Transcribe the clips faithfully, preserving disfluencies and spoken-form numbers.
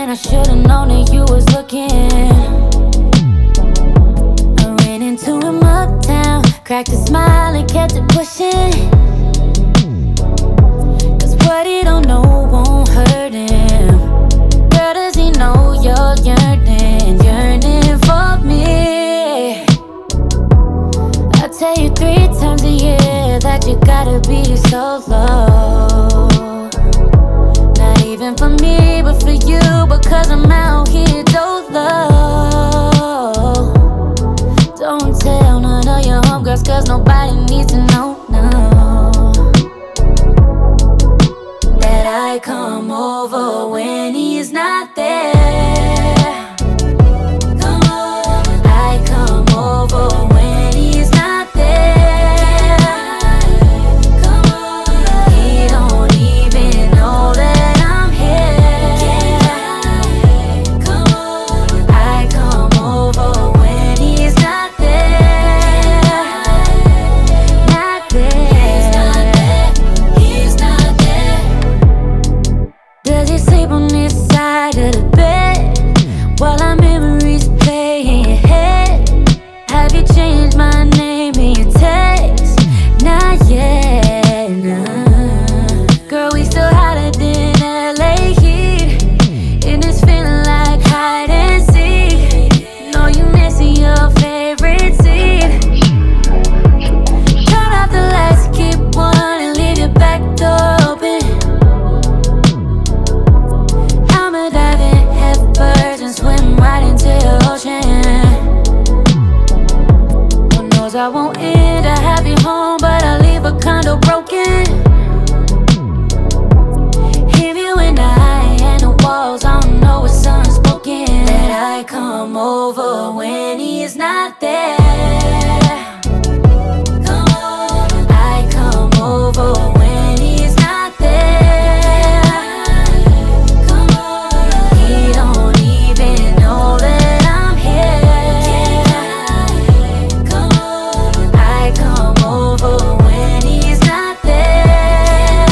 I should've known that you was looking. I ran into him uptown, cracked a smile and kept it pushing. Cause what he don't know won't hurt him. Girl, does he know you're yearning, yearning for me? I tell you three times a year that you gotta be solo. Not even for me, but for you, because I'm out here dolo. Don't tell none of your homegirls, cause nobody needs to know, no. That I come over when he's not there. Come over. I come over when he's not there. Come over. He don't even know that I'm here. Come over. I come over when he's not there. Not there. He's not there. He's not there. Does he sleep on this side of the bed while our memories play in your head? Have you changed my name in your text? Not yet, nah. Girl, we still hotter than L A heat, and it's feeling like hide and seek. Know you missing your favorite seat. Turn off the lights, keep one and leave your back door open. I'ma dive in head first and swim right into the ocean. Who knows I won't end a happy home, but I'll leave a condo broken. Him, you and I, and the walls, I don't know what's unspoken. That I come over when he's not there. Come over. I come over when he's not there. Come over. He don't even know that I'm here. Come over. I come over when he's not there.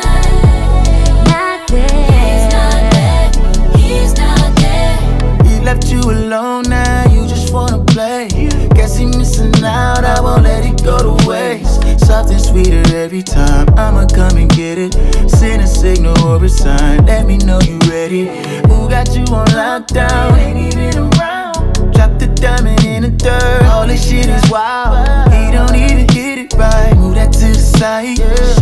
Not there. He's not there. He left you alone now, you just wanna play. Guess he missing out, I won't let it go to waste. Soft and sweeter every time, I'ma come and get it. Send a signal or a sign, let me know you ready. Who got you on lockdown, ain't even around. Drop the diamond in the dirt, all this shit is wild. He don't even hit it right, move that to the side.